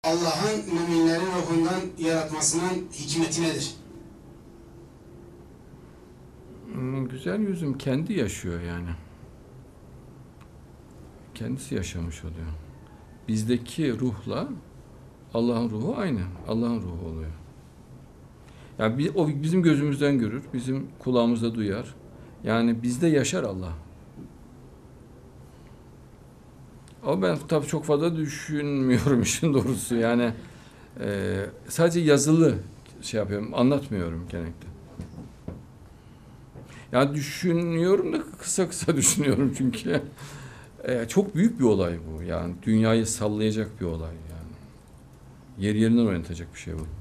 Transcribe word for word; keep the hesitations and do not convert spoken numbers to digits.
Allah'ın müminleri ruhundan yaratmasının hikmeti nedir? Hmm, güzel yüzüm kendi yaşıyor yani. Kendisi yaşamış oluyor. Bizdeki ruhla Allah'ın ruhu aynı. Allah'ın ruhu oluyor. Yani bir, o bizim gözümüzden görür, bizim kulağımızda duyar. Yani bizde yaşar Allah. Ama ben tabii çok fazla düşünmüyorum işin doğrusu. Yani e, sadece yazılı şey yapıyorum, anlatmıyorum genellikle. Yani düşünüyorum da kısa kısa düşünüyorum çünkü e, çok büyük bir olay bu. Yani dünyayı sallayacak bir olay yani. Yer yerinden oynatacak bir şey bu.